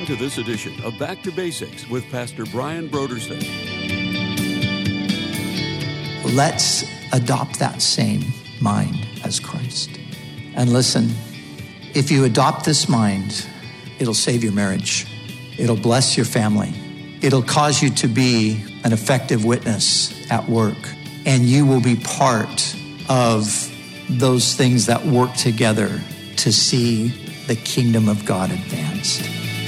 Welcome to this edition of Back to Basics with Pastor Brian Brodersen. Let's adopt that same mind as Christ. And listen, if you adopt this mind, it'll save your marriage. It'll bless your family. It'll cause you to be an effective witness at work. And you will be part of those things that work together to see the kingdom of God advanced.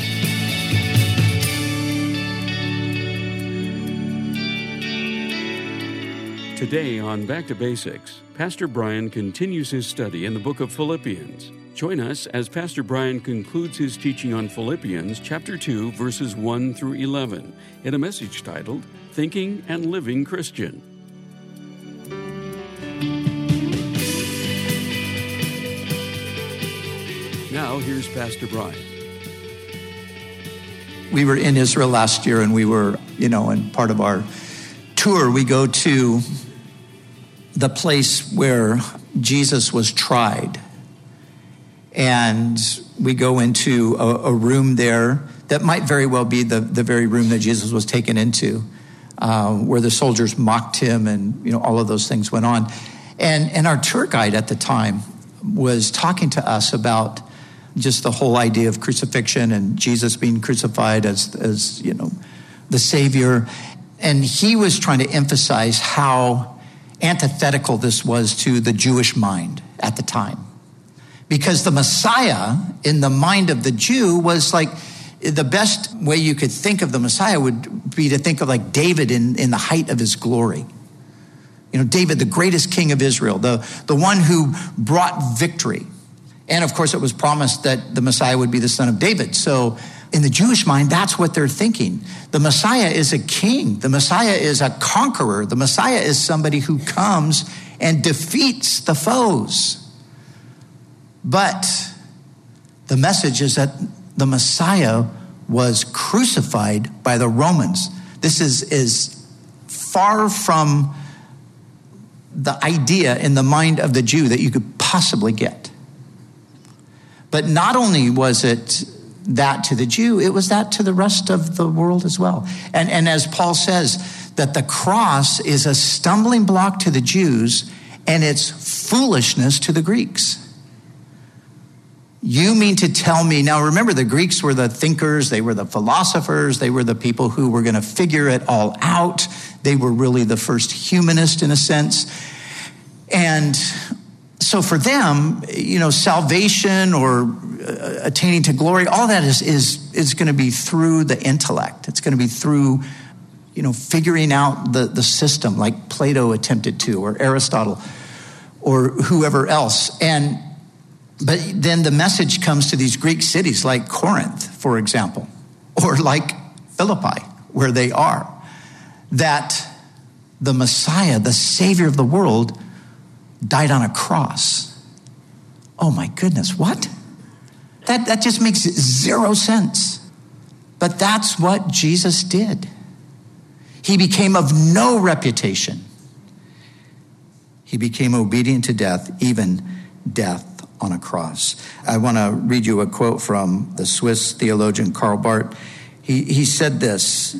Today on Back to Basics, Pastor Brian continues his study in the book of Philippians. Join us as Pastor Brian concludes his teaching on Philippians chapter 2, verses 1 through 11, in a message titled, Thinking and Living Christian. Now, here's Pastor Brian. We were in Israel last year, and we were, in part of our tour, we go to the place where Jesus was tried. And we go into a room there that might very well be the very room that Jesus was taken into, where the soldiers mocked him and, all of those things went on. And our tour guide at the time was talking to us about just the whole idea of crucifixion and Jesus being crucified as the Savior. And he was trying to emphasize how antithetical this was to the Jewish mind at the time. Because the Messiah, in the mind of the Jew, was like, the best way you could think of the Messiah would be to think of like David in the height of his glory. David, the greatest king of Israel, the one who brought victory. And of course, it was promised that the Messiah would be the son of David. So in the Jewish mind, that's what they're thinking. The Messiah is a king. The Messiah is a conqueror. The Messiah is somebody who comes and defeats the foes. But the message is that the Messiah was crucified by the Romans. This is far from the idea in the mind of the Jew that you could possibly get. But not only was it that to the Jew, it was that to the rest of the world as well. And as Paul says, that the cross is a stumbling block to the Jews and it's foolishness to the Greeks. You mean to tell me, now remember the Greeks were the thinkers, they were the philosophers, they were the people who were going to figure it all out. They were really the first humanist in a sense. And so for them, salvation or attaining to glory, all that is going to be through the intellect. It's going to be through, figuring out the system like Plato attempted to, or Aristotle, or whoever else. But then the message comes to these Greek cities like Corinth, for example, or like Philippi, where they are, that the Messiah, the Savior of the world, died on a cross. Oh my goodness, what? That just makes zero sense. But that's what Jesus did. He became of no reputation. He became obedient to death, even death on a cross. I want to read you a quote from the Swiss theologian Karl Barth. He said this.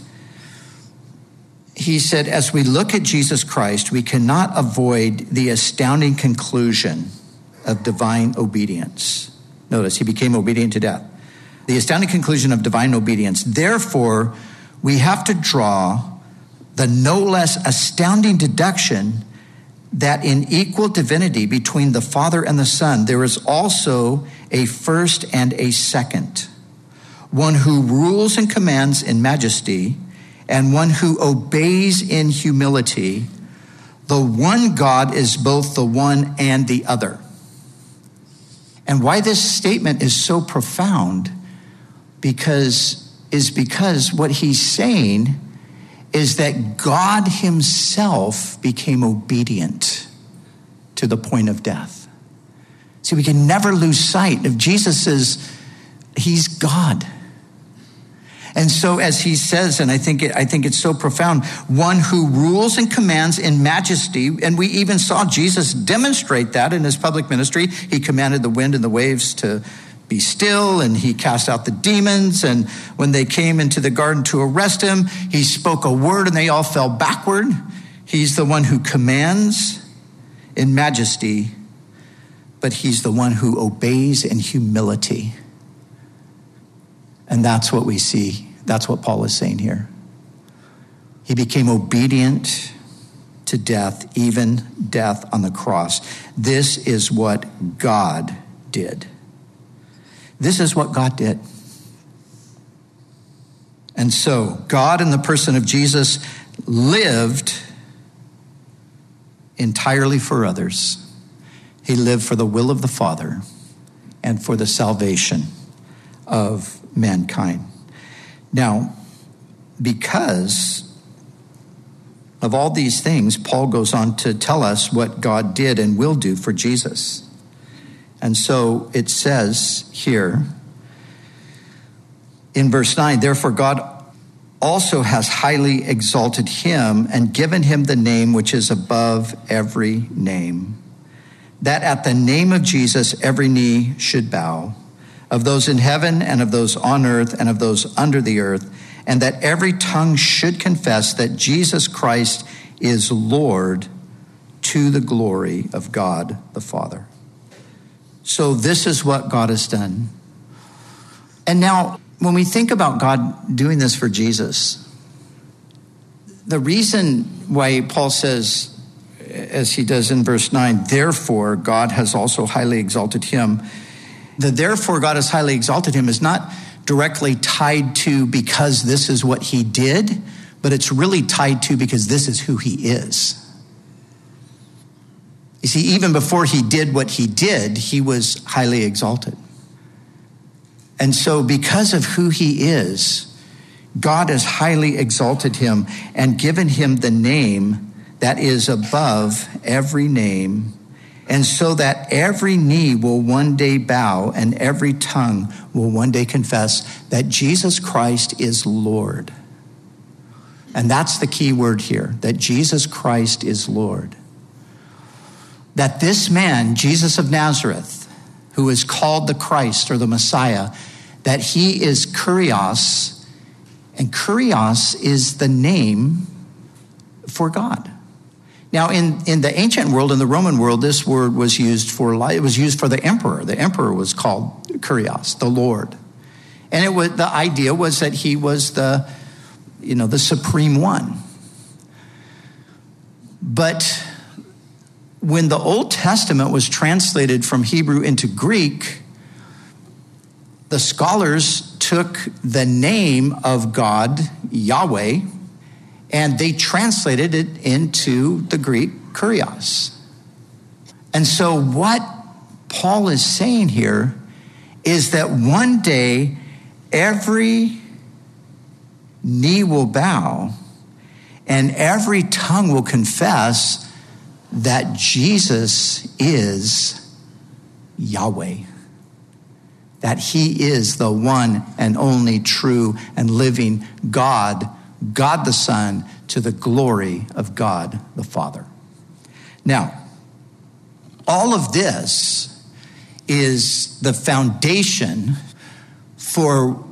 He said, as we look at Jesus Christ, we cannot avoid the astounding conclusion of divine obedience. Notice, he became obedient to death. The astounding conclusion of divine obedience. Therefore, we have to draw the no less astounding deduction that in equal divinity between the Father and the Son, there is also a first and a second, one who rules and commands in majesty, and one who obeys in humility. The one God is both the one and the other. And why this statement is so profound because what he's saying is that God himself became obedient to the point of death. See, we can never lose sight of Jesus. He's God. And so as he says, and I think it's so profound, one who rules and commands in majesty, and we even saw Jesus demonstrate that in his public ministry. He commanded the wind and the waves to be still, and he cast out the demons. And when they came into the garden to arrest him, he spoke a word and they all fell backward. He's the one who commands in majesty, but he's the one who obeys in humility. And that's what we see. That's what Paul is saying here. He became obedient to death, even death on the cross. This is what God did. This is what God did. And so God, in the person of Jesus, lived entirely for others. He lived for the will of the Father and for the salvation of mankind. Now, because of all these things, Paul goes on to tell us what God did and will do for Jesus. And so it says here in verse 9, therefore God also has highly exalted him and given him the name which is above every name, that at the name of Jesus every knee should bow, of those in heaven and of those on earth and of those under the earth, and that every tongue should confess that Jesus Christ is Lord, to the glory of God the Father. So this is what God has done. And now, when we think about God doing this for Jesus, the reason why Paul says, as he does in verse 9, therefore God has also highly exalted him. The therefore God has highly exalted him is not directly tied to because this is what he did, but it's really tied to because this is who he is. You see, even before he did what he did, he was highly exalted. And so because of who he is, God has highly exalted him and given him the name that is above every name, and so that every knee will one day bow and every tongue will one day confess that Jesus Christ is Lord. And that's the key word here, that Jesus Christ is Lord. That this man, Jesus of Nazareth, who is called the Christ or the Messiah, that he is Kyrios, and Kyrios is the name for God. Now, in the ancient world, in the Roman world, this word was used for the emperor. The emperor was called Kyrios, the Lord. And the idea was that he was the supreme one. But when the Old Testament was translated from Hebrew into Greek, the scholars took the name of God, Yahweh, and they translated it into the Greek Kyrios. And so what Paul is saying here is that one day every knee will bow and every tongue will confess that Jesus is Yahweh, that he is the one and only true and living God, God the Son, to the glory of God the Father. Now, all of this is the foundation for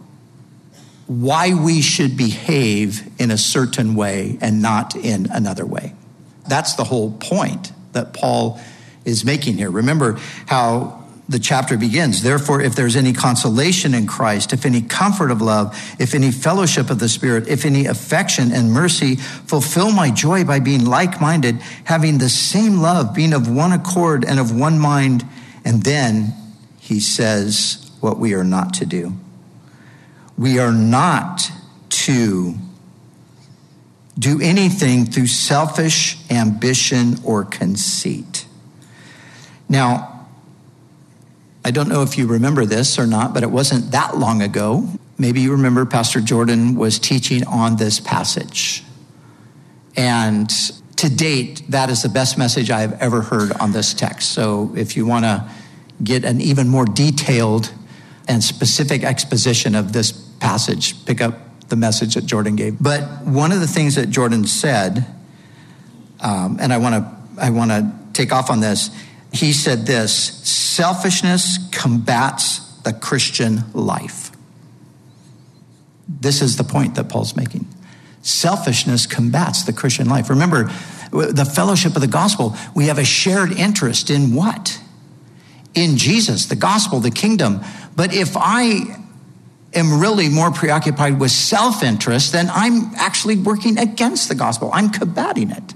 why we should behave in a certain way and not in another way. That's the whole point that Paul is making here. Remember how the chapter begins. Therefore, if there's any consolation in Christ, if any comfort of love, if any fellowship of the Spirit, if any affection and mercy, fulfill my joy by being like-minded, having the same love, being of one accord and of one mind. And then he says what we are not to do. We are not to do anything through selfish ambition or conceit. Now, I don't know if you remember this or not, but it wasn't that long ago. Maybe you remember Pastor Jordan was teaching on this passage. And to date, that is the best message I have ever heard on this text. So if you want to get an even more detailed and specific exposition of this passage, pick up the message that Jordan gave. But one of the things that Jordan said, and I want to take off on this, he said this: selfishness combats the Christian life. This is the point that Paul's making. Selfishness combats the Christian life. Remember, the fellowship of the gospel, we have a shared interest in what? In Jesus, the gospel, the kingdom. But if I am really more preoccupied with self-interest, then I'm actually working against the gospel. I'm combating it.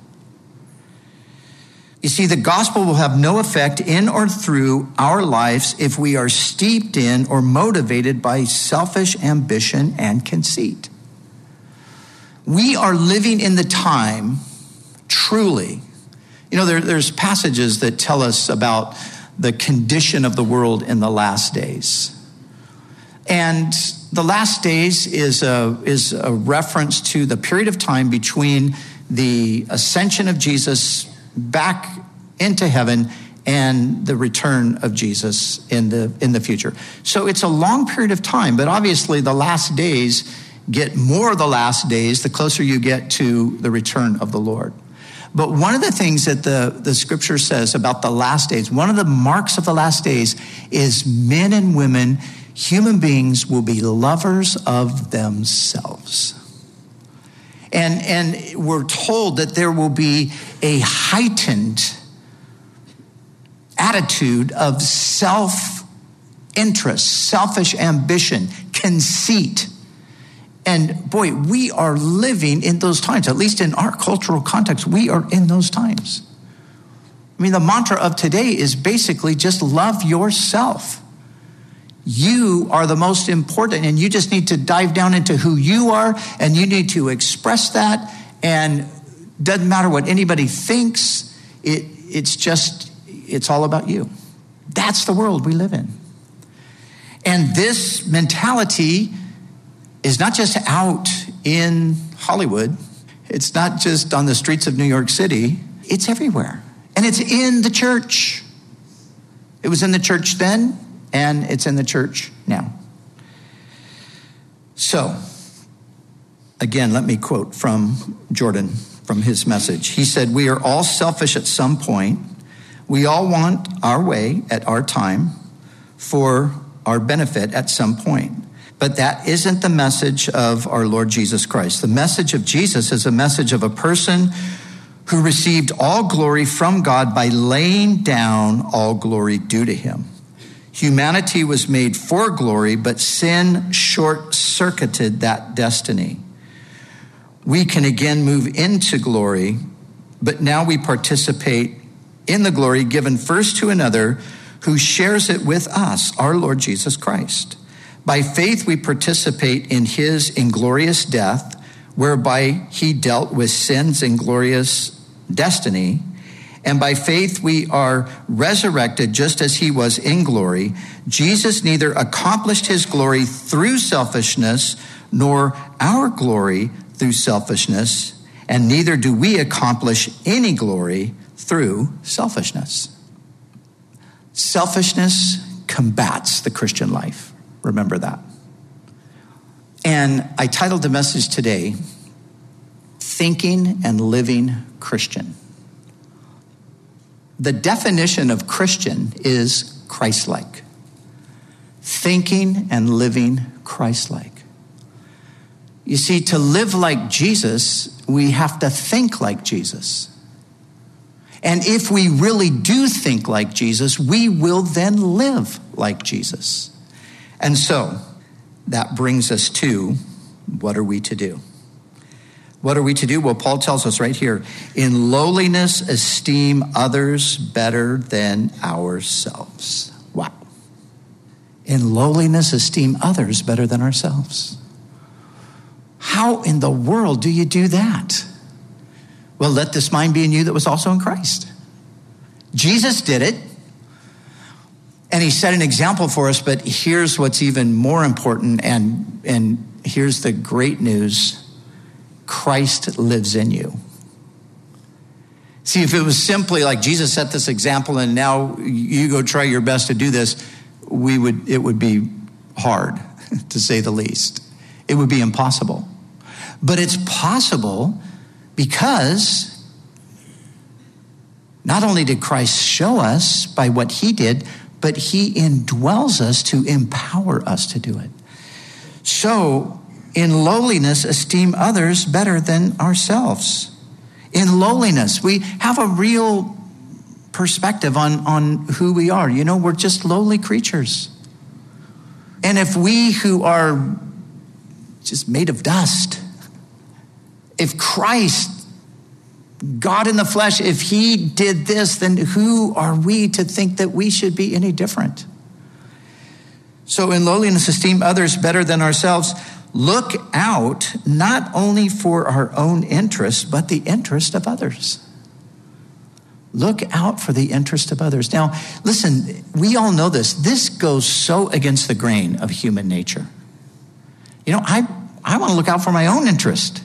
You see, the gospel will have no effect in or through our lives if we are steeped in or motivated by selfish ambition and conceit. We are living in the time, truly. You know, there's passages that tell us about the condition of the world in the last days. And the last days is a reference to the period of time between the ascension of Jesus back into heaven and the return of Jesus in the future. So it's a long period of time, but obviously the last days get more the last days the closer you get to the return of the Lord. But one of the things that the scripture says about the last days, one of the marks of the last days is men and women, human beings, will be lovers of themselves. And we're told that there will be a heightened attitude of self-interest, selfish ambition, conceit. And boy, we are living in those times, at least in our cultural context, we are in those times. I mean, the mantra of today is basically just love yourself. You are the most important, and you just need to dive down into who you are, and you need to express that, and doesn't matter what anybody thinks, it's all about you. That's the world we live in. And this mentality is not just out in Hollywood. It's not just on the streets of New York City. It's everywhere. And it's in the church. It was in the church then, and it's in the church now. So, again, let me quote from Jordan, from his message. He said, "We are all selfish at some point. We all want our way at our time for our benefit at some point. But that isn't the message of our Lord Jesus Christ. The message of Jesus is a message of a person who received all glory from God by laying down all glory due to him. Humanity was made for glory, but sin short-circuited that destiny. We can again move into glory, but now we participate in the glory given first to another who shares it with us, our Lord Jesus Christ. By faith, we participate in his inglorious death, whereby he dealt with sin's inglorious destiny. And by faith, we are resurrected just as he was in glory. Jesus neither accomplished his glory through selfishness, nor our glory through selfishness, and neither do we accomplish any glory through selfishness." Selfishness combats the Christian life. Remember that. And I titled the message today, Thinking and Living Christian. The definition of Christian is Christ-like. Thinking and living Christ-like. You see, to live like Jesus, we have to think like Jesus. And if we really do think like Jesus, we will then live like Jesus. And so that brings us to, what are we to do? What are we to do? Well, Paul tells us right here, in lowliness, esteem others better than ourselves. Wow. In lowliness, esteem others better than ourselves. How in the world do you do that? Well, let this mind be in you that was also in Christ. Jesus did it. And he set an example for us, but here's what's even more important, and here's the great news. Christ lives in you. See, if it was simply like Jesus set this example and now you go try your best to do this, it would be hard, to say the least. It would be impossible. But it's possible because not only did Christ show us by what he did, but he indwells us to empower us to do it. So, in lowliness, esteem others better than ourselves. In lowliness, we have a real perspective on who we are. You know, we're just lowly creatures. And if we who are just made of dust, if Christ, God in the flesh, if he did this, then who are we to think that we should be any different? So in lowliness, esteem others better than ourselves. Look out not only for our own interest, but the interest of others. Look out for the interest of others. Now, listen, we all know this. This goes so against the grain of human nature. You know, I want to look out for my own interest.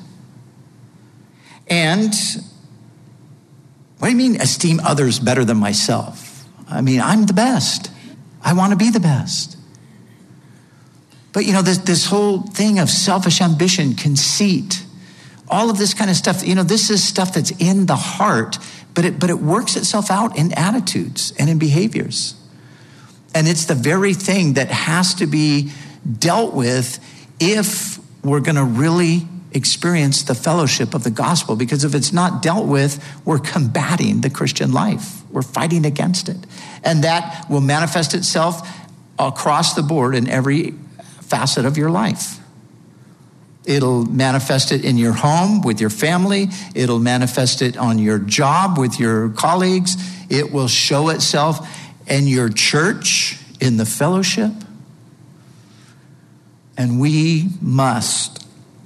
And what do you mean esteem others better than myself? I mean, I'm the best. I want to be the best. But you know, this whole thing of selfish ambition, conceit, all of this kind of stuff, you know, this is stuff that's in the heart, but it works itself out in attitudes and in behaviors. And it's the very thing that has to be dealt with if we're going to really experience the fellowship of the gospel. Because if it's not dealt with, we're combating the Christian life. We're fighting against it. And that will manifest itself across the board in every facet of your life. It'll manifest it in your home with your family. It'll manifest it on your job with your colleagues. It will show itself in your church, in the fellowship. And we must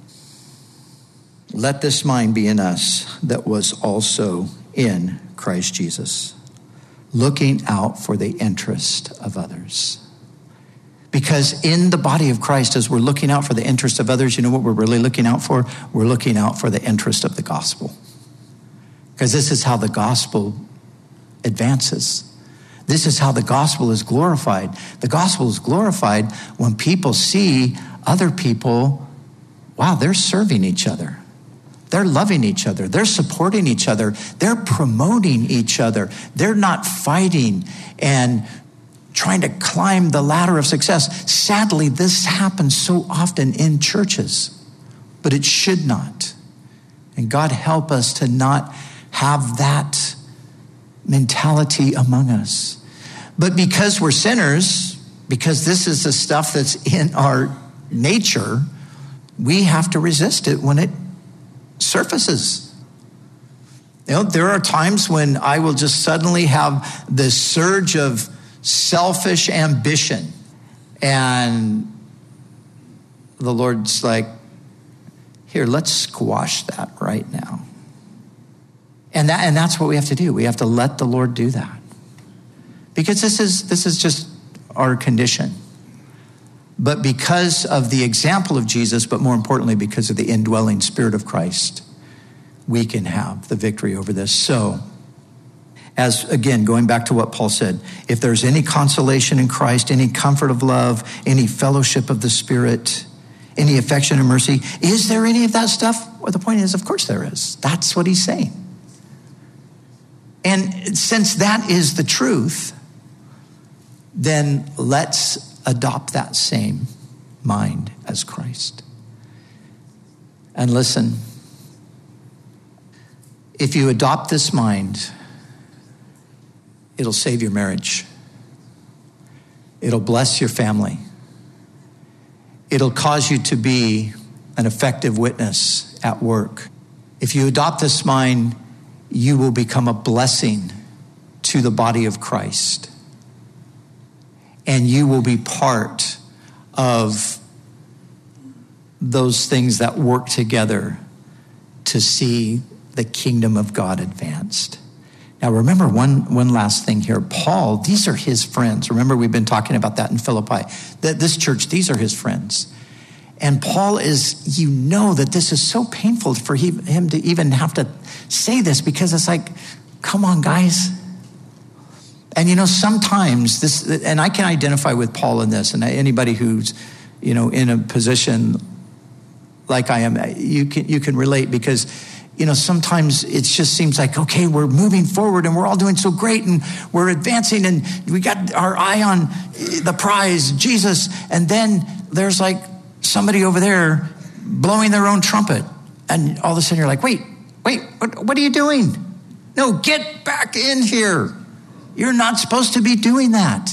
let this mind be in us that was also in Christ Jesus, looking out for the interest of others. Because in the body of Christ, as we're looking out for the interest of others, you know what we're really looking out for? We're looking out for the interest of the gospel. Because this is how the gospel advances. This is how the gospel is glorified. The gospel is glorified when people see other people, wow, they're serving each other. They're loving each other. They're supporting each other. They're promoting each other. They're not fighting and trying to climb the ladder of success. Sadly, this happens so often in churches, but it should not. And God help us to not have that mentality among us. But because we're sinners, because this is the stuff that's in our nature, we have to resist it when it surfaces. You know, there are times when I will just suddenly have this surge of selfish ambition. And the Lord's like, here, let's squash that right now. And that's what we have to do. We have to let the Lord do that. Because this is just our condition. But because of the example of Jesus, but more importantly, because of the indwelling Spirit of Christ, we can have the victory over this. So, as again, going back to what Paul said, if there's any consolation in Christ, any comfort of love, any fellowship of the Spirit, any affection and mercy, is there any of that stuff? Well, the point is, of course there is. That's what he's saying. And since that is the truth, then let's adopt that same mind as Christ. And listen, if you adopt this mind, it'll save your marriage. It'll bless your family. It'll cause you to be an effective witness at work. If you adopt this mind, you will become a blessing to the body of Christ. And you will be part of those things that work together to see the kingdom of God advanced. Now, remember one last thing here. Paul, these are his friends. Remember, we've been talking about that in Philippi. This church, these are his friends. And Paul is, you know that this is so painful for him to even have to say this, because it's like, come on, guys. And you know, sometimes this, and I can identify with Paul in this, and anybody who's, you know, in a position like I am, you can relate, because sometimes it just seems like, okay, we're moving forward and we're all doing so great and we're advancing and we got our eye on the prize, Jesus. And then there's like somebody over there blowing their own trumpet. And all of a sudden you're like, wait, what are you doing? No, get back in here. You're not supposed to be doing that.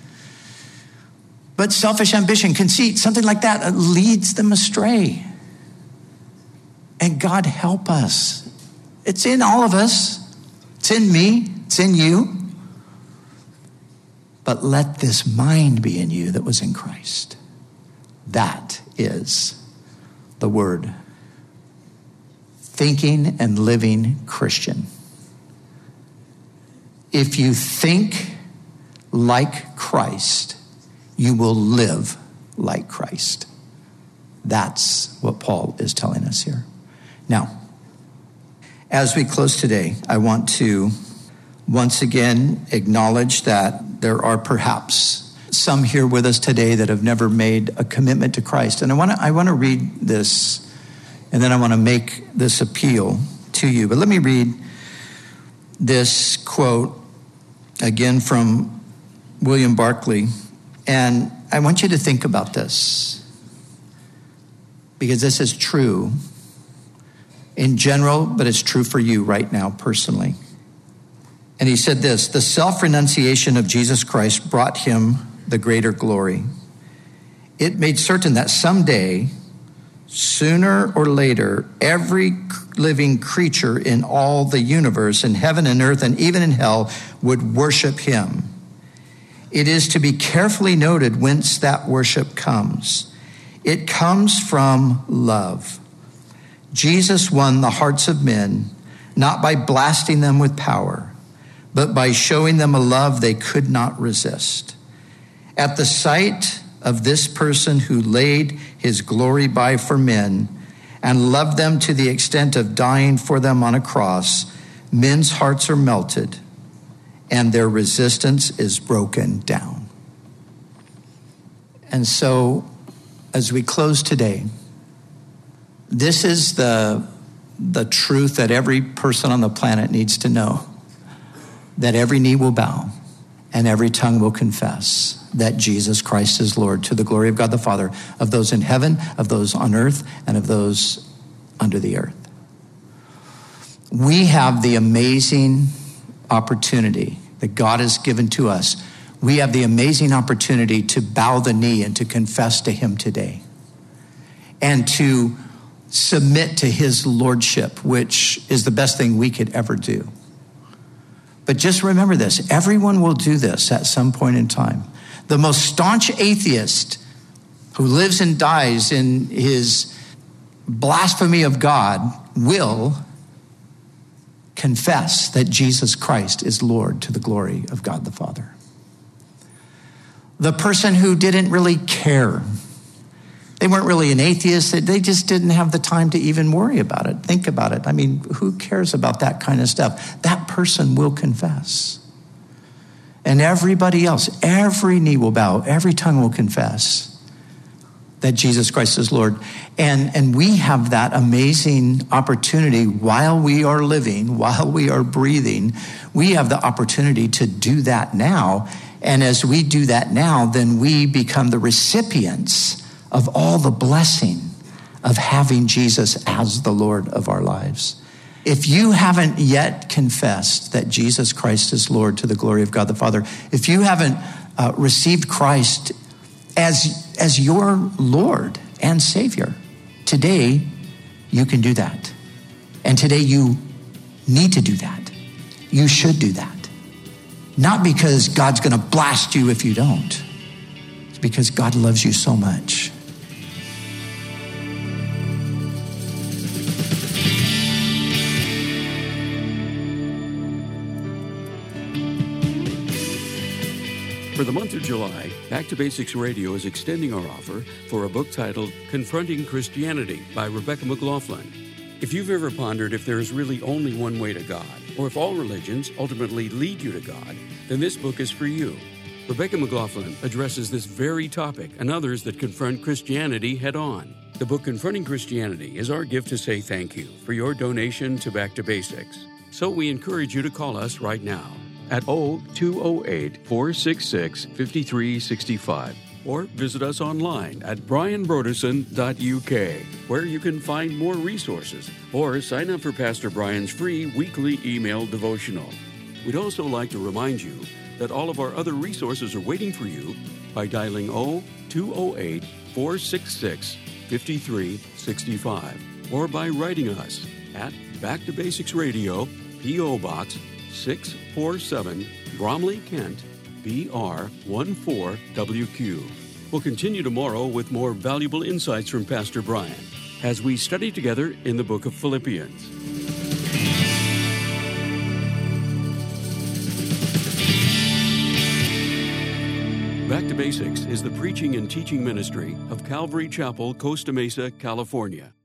But selfish ambition, conceit, something like that leads them astray. And God help us. It's in all of us. It's in me. It's in you. But let this mind be in you that was in Christ. That is the word. Thinking and living Christian. If you think like Christ, you will live like Christ. That's what Paul is telling us here. Now, as we close today, I want to once again acknowledge that there are perhaps some here with us today that have never made a commitment to Christ. And I want to read this, and then I want to make this appeal to you. But let me read this quote again from William Barclay. And I want you to think about this, because this is true in general, but it's true for you right now personally. And he said this: the self-renunciation of Jesus Christ brought him the greater glory. It made certain that someday, sooner or later, every living creature in all the universe, in heaven and earth and even in hell, would worship him. It is to be carefully noted whence that worship comes. It comes from love. Jesus won the hearts of men, not by blasting them with power, but by showing them a love they could not resist. At the sight of this person who laid his glory by for men and loved them to the extent of dying for them on a cross, men's hearts are melted and their resistance is broken down. And so, as we close today, this is the truth that every person on the planet needs to know, that every knee will bow and every tongue will confess that Jesus Christ is Lord, to the glory of God the Father, of those in heaven, of those on earth, and of those under the earth. We have the amazing opportunity that God has given to us. We have the amazing opportunity to bow the knee and to confess to him today and to submit to his lordship, which is the best thing we could ever do. But just remember this: everyone will do this at some point in time. The most staunch atheist who lives and dies in his blasphemy of God will confess that Jesus Christ is Lord, to the glory of God the Father. The person who didn't really care, they weren't really an atheist, they just didn't have the time to even worry about it, think about it. I mean, who cares about that kind of stuff? That person will confess. And everybody else, every knee will bow, every tongue will confess that Jesus Christ is Lord. And we have that amazing opportunity while we are living, while we are breathing. We have the opportunity to do that now. And as we do that now, then we become the recipients of all the blessing of having Jesus as the Lord of our lives. If you haven't yet confessed that Jesus Christ is Lord, to the glory of God the Father, if you haven't received Christ as your Lord and Savior, today you can do that. And today you need to do that. You should do that. Not because God's going to blast you if you don't. It's because God loves you so much. For the month of July, Back to Basics Radio is extending our offer for a book titled Confronting Christianity by Rebecca McLaughlin. If you've ever pondered if there is really only one way to God, or if all religions ultimately lead you to God, then this book is for you. Rebecca McLaughlin addresses this very topic and others that confront Christianity head on. The book Confronting Christianity is our gift to say thank you for your donation to Back to Basics. So we encourage you to call us right now at 0208-466-5365 or visit us online at brianbroderson.uk, where you can find more resources or sign up for Pastor Brian's free weekly email devotional. We'd also like to remind you that all of our other resources are waiting for you by dialing 0208-466-5365 or by writing us at Back to Basics Radio, P.O. Box 647, Bromley, Kent, BR 14WQ. We'll continue tomorrow with more valuable insights from Pastor Brian as we study together in the book of Philippians. Back to Basics is the preaching and teaching ministry of Calvary Chapel, Costa Mesa, California.